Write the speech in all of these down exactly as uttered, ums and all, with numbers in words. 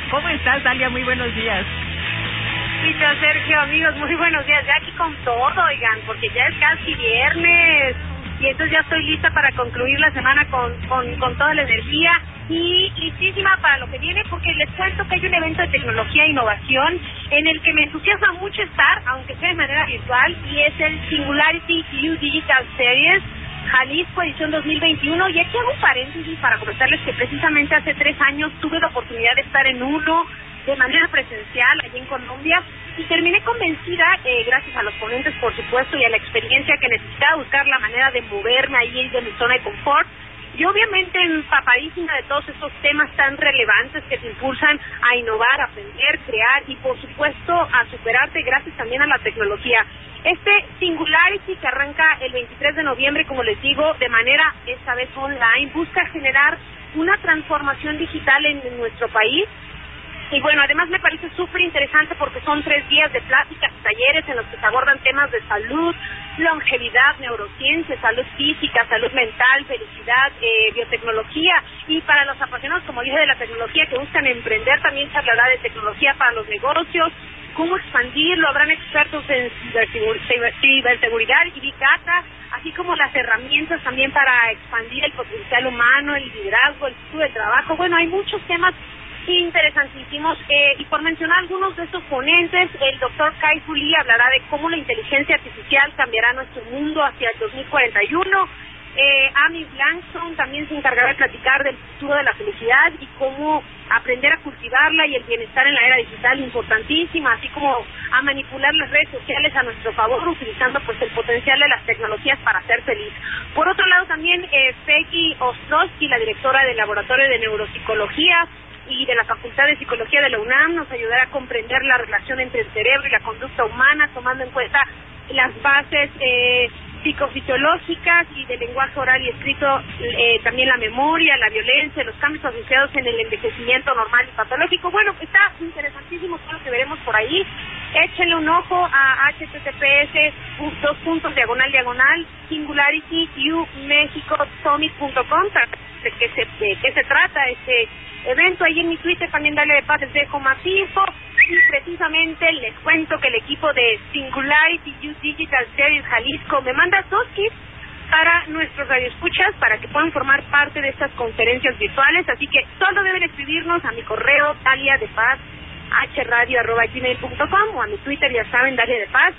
¿Cómo estás, Dalia? Muy buenos días. Listo, Sergio, amigos, muy buenos días. Ya aquí con todo, oigan, porque ya es casi viernes y entonces ya estoy lista para concluir la semana con, con, con toda la energía y listísima para lo que viene, porque les cuento que hay un evento de tecnología e innovación en el que me entusiasma mucho estar, aunque sea de manera virtual, y es el Singularity U Digital Series Jalisco edición dos mil veintiuno. Y aquí hago un paréntesis para comentarles que precisamente hace tres años tuve la oportunidad de estar en uno de manera presencial allí en Colombia y terminé convencida, eh, gracias a los ponentes por supuesto y a la experiencia, que necesitaba buscar la manera de moverme ahí de mi zona de confort y obviamente empapadísima de todos estos temas tan relevantes que te impulsan a innovar, a aprender, crear y por supuesto a superarte gracias también a la tecnología. Este Singularity, que arranca el veintitrés de noviembre, como les digo, de manera esta vez online, busca generar una transformación digital en, en nuestro país. Y bueno, además me parece súper interesante porque son tres días de pláticas y talleres en los que se abordan temas de salud, longevidad, neurociencia, salud física, salud mental, felicidad, eh, biotecnología. Y para los apasionados, como dije, de la tecnología que buscan emprender, también se hablará de tecnología para los negocios, cómo expandirlo. Habrán expertos en ciberseguridad y Big Data, así como las herramientas también para expandir el potencial humano, el liderazgo, el futuro del trabajo. Bueno, hay muchos temas interesantísimos, eh, y por mencionar algunos de estos ponentes, el doctor Kai-Fu Lee hablará de cómo la inteligencia artificial cambiará nuestro mundo hacia el dos mil cuarenta y uno. eh, Amy Blankson también se encargará de platicar del futuro de la felicidad y cómo aprender a cultivarla y el bienestar en la era digital, importantísima, así como a manipular las redes sociales a nuestro favor, utilizando pues el potencial de las tecnologías para ser feliz. Por otro lado también eh, Peggy Ostrowski, la directora del Laboratorio de Neuropsicología y de la Facultad de Psicología de la UNAM, nos ayudará a comprender la relación entre el cerebro y la conducta humana, tomando en cuenta las bases eh, psicofisiológicas y del lenguaje oral y escrito, eh, también la memoria, la violencia, los cambios asociados en el envejecimiento normal y patológico. Bueno, está interesantísimo todo lo que veremos por ahí. Échenle un ojo a h t t p s dos puntos diagonal diagonal singularity u mexico summit punto com para de qué se, de qué se trata este evento. Ahí en mi Twitter también Dale de Paz les dejo más info y precisamente les cuento que el equipo de Singularity U Digital Series Jalisco me manda dos kits para nuestros radioescuchas para que puedan formar parte de estas conferencias virtuales, así que solo deben escribirnos a mi correo dalia de paz h radio arroba gmail punto com o a mi Twitter, ya saben, Dalia de Paz,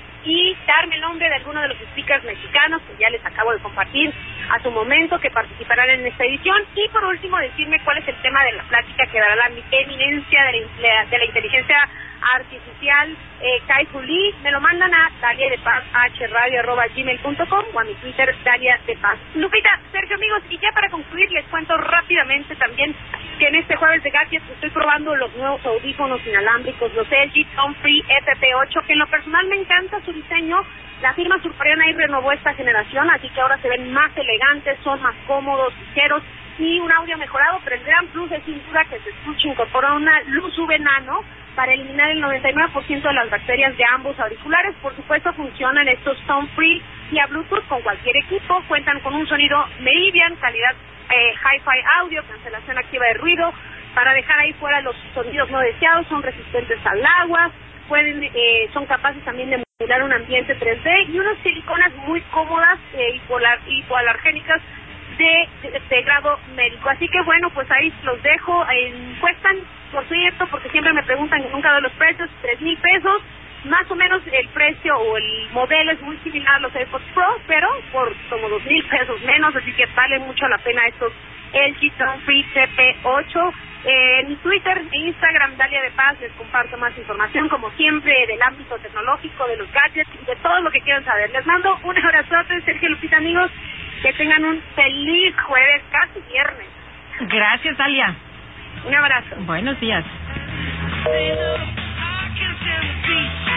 y darme el nombre de alguno de los speakers mexicanos que ya les acabo de compartir a su momento, que participarán en esta edición. Y por último, decirme cuál es el tema de la plática que dará la eminencia de la, de la inteligencia artificial, eh, Kai-Fu Lee. Me lo mandan a dalia de paz h radio arroba gmail punto com o a mi Twitter, Dalia de Paz. Lupita, Sergio, amigos, y ya para concluir les cuento rápidamente también que en este jueves de gadgets estoy probando los nuevos audífonos inalámbricos, los L G Tone Free F P ocho, que en lo personal me encanta su diseño. La firma surcoreana ahí renovó esta generación, así que ahora se ven más elegantes, son más cómodos, ligeros y un audio mejorado, pero el gran plus es sin duda que se escucha, incorpora una luz U V nano para eliminar el noventa y nueve por ciento de las bacterias de ambos auriculares. Por supuesto funcionan estos Tone Free y a Bluetooth con cualquier equipo, cuentan con un sonido Meridian, calidad eh, Hi-Fi audio, cancelación activa de ruido, para dejar ahí fuera los sonidos no deseados, son resistentes al agua, pueden eh, son capaces también de emular un ambiente tres D y unas siliconas muy cómodas eh, hipolar, hipoalergénicas de, de, de grado médico. Así que bueno, pues ahí los dejo. Eh, cuestan, por cierto, porque siempre me preguntan y nunca doy los precios, tres mil pesos. Más o menos el precio o el modelo es muy similar a los AirPods Pro, pero por como dos mil pesos menos, así que vale mucho la pena estos L G Tone Free F P ocho. Eh, en Twitter e Instagram, Dalia de Paz, les comparto más información, como siempre, del ámbito tecnológico, de los gadgets y de todo lo que quieran saber. Les mando un abrazote, Sergio, Lupita, amigos, que tengan un feliz jueves, casi viernes. Gracias, Dalia. Un abrazo. Buenos días.